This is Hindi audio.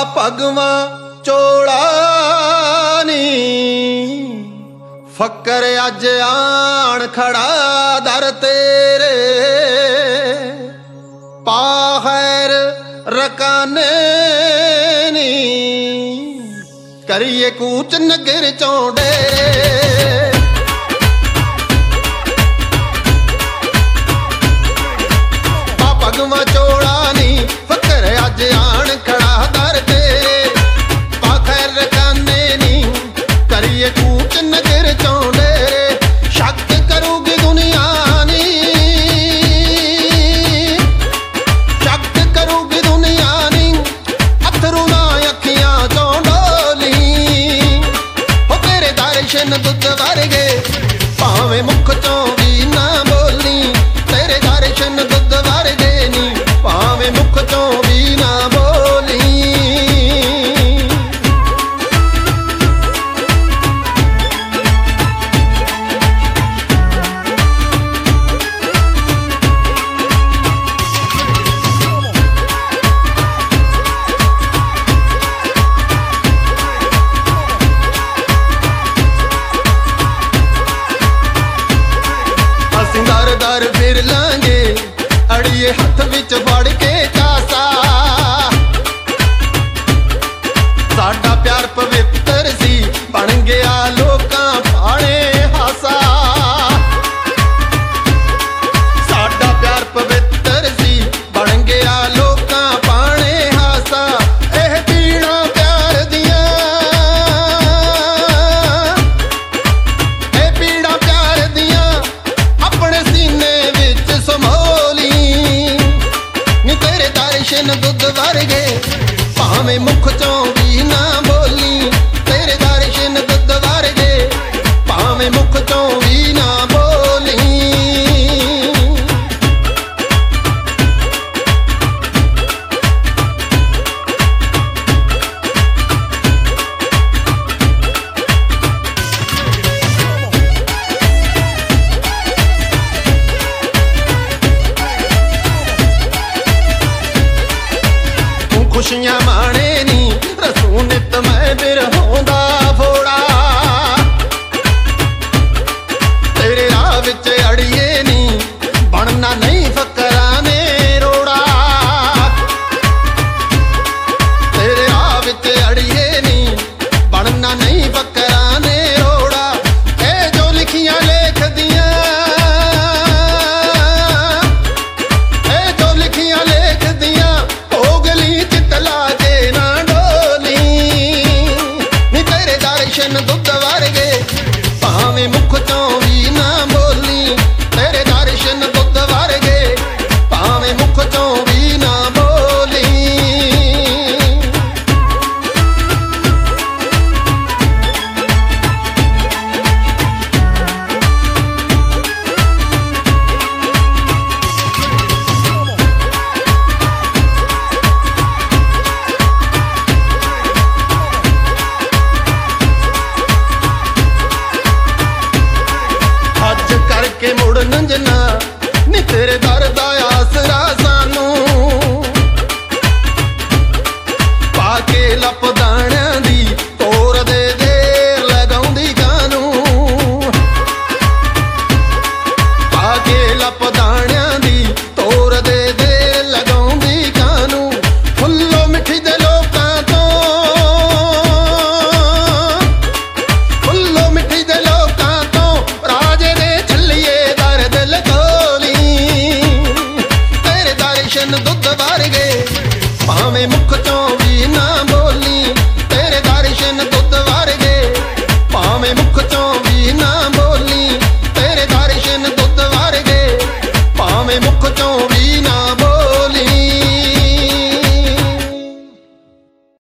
भगवा चोला नी फकर अज आन खड़ा दर तेरे पाहर रकाने नी करिए कूच नगर चौंडे भगवा चोला नी फकर अज आन खड़ा दर तेरे पाखर रकाने नी करिए कूच नगर चौंडे शक करूगी दुनिया नी शक करूगी दुनिया नी अथरू ना अखियां चों डोली हो तेरे दर्शन दुध वर्गे भावें मुख चों भी ना बोली तेरे दर्शन दुध वर्गे नी भावें मुख चों भी ना बोली दर दर फिर लांगे अड़िए हथ विच फड़ के